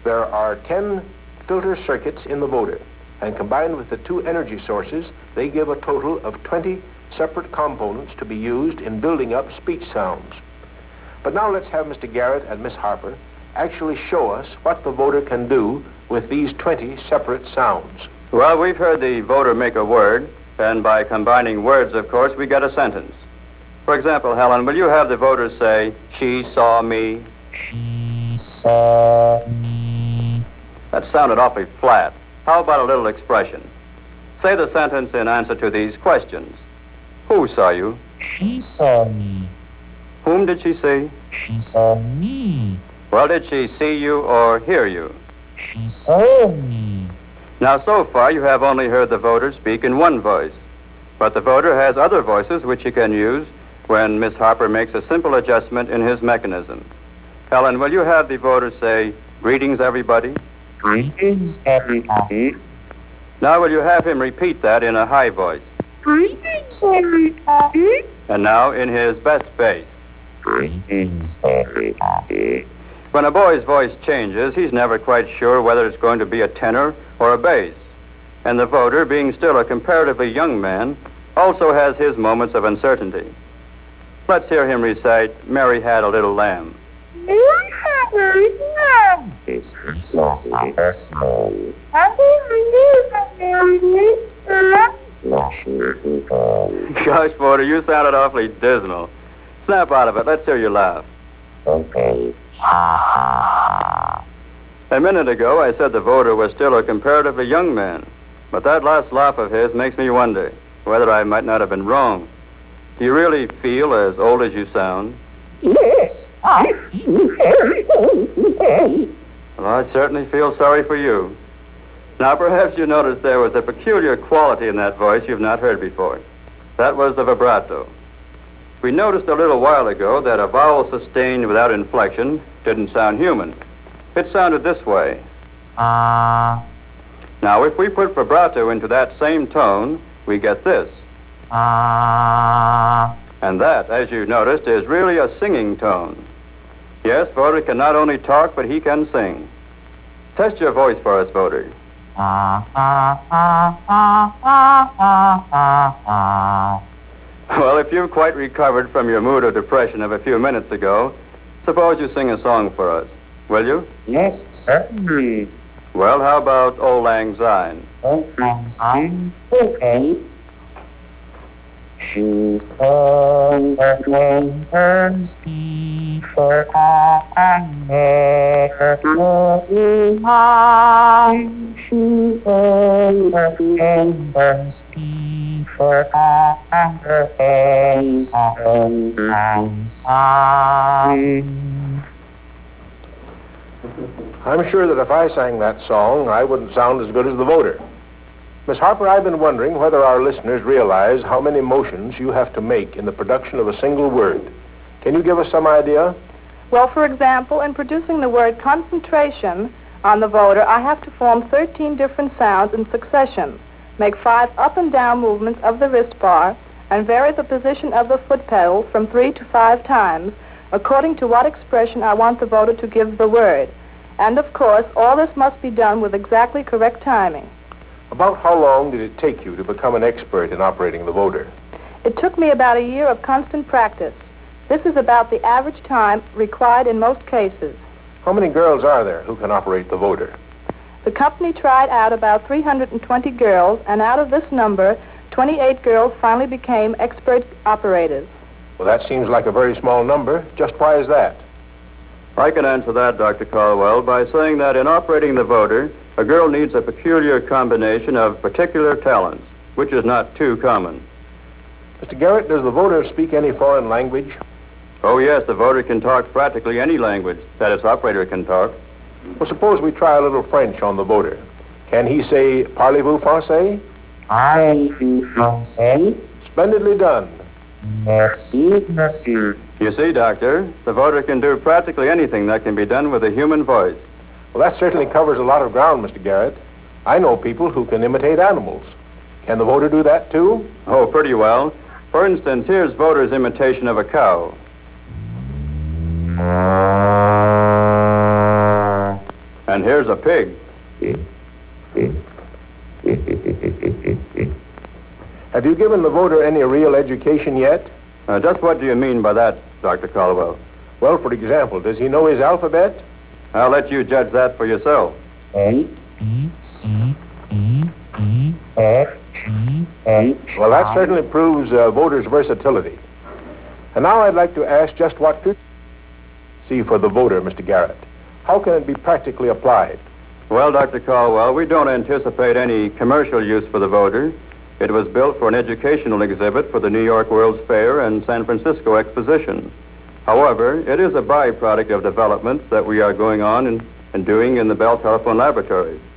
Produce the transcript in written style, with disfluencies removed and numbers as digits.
there are 10 filter circuits in the voter, and combined with the two energy sources, they give a total of 20 separate components to be used in building up speech sounds. But now let's have Mr. Garrett and Miss Harper actually show us what the voter can do with these 20 separate sounds. Well, we've heard the voter make a word, and by combining words, of course, we get a sentence. For example, Helen, will you have the voter say, "She saw me"? She saw me. That sounded awfully flat. How about a little expression? Say the sentence in answer to these questions. Who saw you? She saw me. Whom did she see? She saw me. Well, did she see you or hear you? She saw me. Now, so far, you have only heard the voter speak in one voice. But the voter has other voices which he can use when Miss Harper makes a simple adjustment in his mechanism. Helen, will you have the voter say, "Greetings, everybody"? Greetings, everybody. Now, will you have him repeat that in a high voice? Greetings, everybody. And now in his best bass. Greetings, everybody. When a boy's voice changes, he's never quite sure whether it's going to be a tenor or a bass. And the voter, being still a comparatively young man, also has his moments of uncertainty. Let's hear him recite, "Mary Had a Little Lamb." Mary had a little lamb. It's softly slow. Gosh, voter, you sounded awfully dismal. Snap out of it. Let's hear you laugh. Okay. A minute ago, I said the voter was still a comparatively young man. But that last laugh of his makes me wonder whether I might not have been wrong. Do you really feel as old as you sound? Yes, I feel very old. Well, I certainly feel sorry for you. Now, perhaps you noticed there was a peculiar quality in that voice you've not heard before. That was the vibrato. We noticed a little while ago that a vowel sustained without inflection didn't sound human. It sounded this way. Now, if we put vibrato into that same tone, we get this. And that, as you noticed, is really a singing tone. Yes, voter can not only talk, but he can sing. Test your voice for us, voter. Well, if you've quite recovered from your mood of depression of a few minutes ago, suppose you sing a song for us. Will you? Yes, certainly. Well, how about Auld Lang Syne? Auld Lang Syne. Okay. She called the flames before I met lovely mine. She called the flames before I met Auld Lang Syne. I'm sure that if I sang that song, I wouldn't sound as good as the voter. Miss Harper, I've been wondering whether our listeners realize how many motions you have to make in the production of a single word. Can you give us some idea? Well, for example, in producing the word concentration on the voter, I have to form 13 different sounds in succession, make 5 up and down movements of the wrist bar, and vary the position of the foot pedal from 3 to 5 times, according to what expression I want the voter to give the word. And, of course, all this must be done with exactly correct timing. About how long did it take you to become an expert in operating the voter? It took me about a year of constant practice. This is about the average time required in most cases. How many girls are there who can operate the voter? The company tried out about 320 girls, and out of this number, 28 girls finally became expert operators. Well, that seems like a very small number. Just why is that? I can answer that, Dr. Caldwell, by saying that in operating the voter, a girl needs a peculiar combination of particular talents, which is not too common. Mr. Garrett, does the voter speak any foreign language? Oh, yes, the voter can talk practically any language that its operator can talk. Well, suppose we try a little French on the voter. Can he say, "Parlez-vous français"? Parlez-vous français? Splendidly done. Merci, monsieur. You see, Doctor, the voter can do practically anything that can be done with a human voice. Well, that certainly covers a lot of ground, Mr. Garrett. I know people who can imitate animals. Can the voter do that, too? Oh, pretty well. For instance, here's voter's imitation of a cow. And here's a pig. Have you given the voter any real education yet? Just what do you mean by that, Dr. Caldwell? Well, for example, does he know his alphabet? I'll let you judge that for yourself. Well, that certainly proves voters' versatility. And now I'd like to ask just what future see for the voter, Mr. Garrett. How can it be practically applied? Well, Dr. Caldwell, we don't anticipate any commercial use for the voter. It was built for an educational exhibit for the New York World's Fair and San Francisco Exposition. However, it is a byproduct of developments that we are going on and doing in the Bell Telephone Laboratories.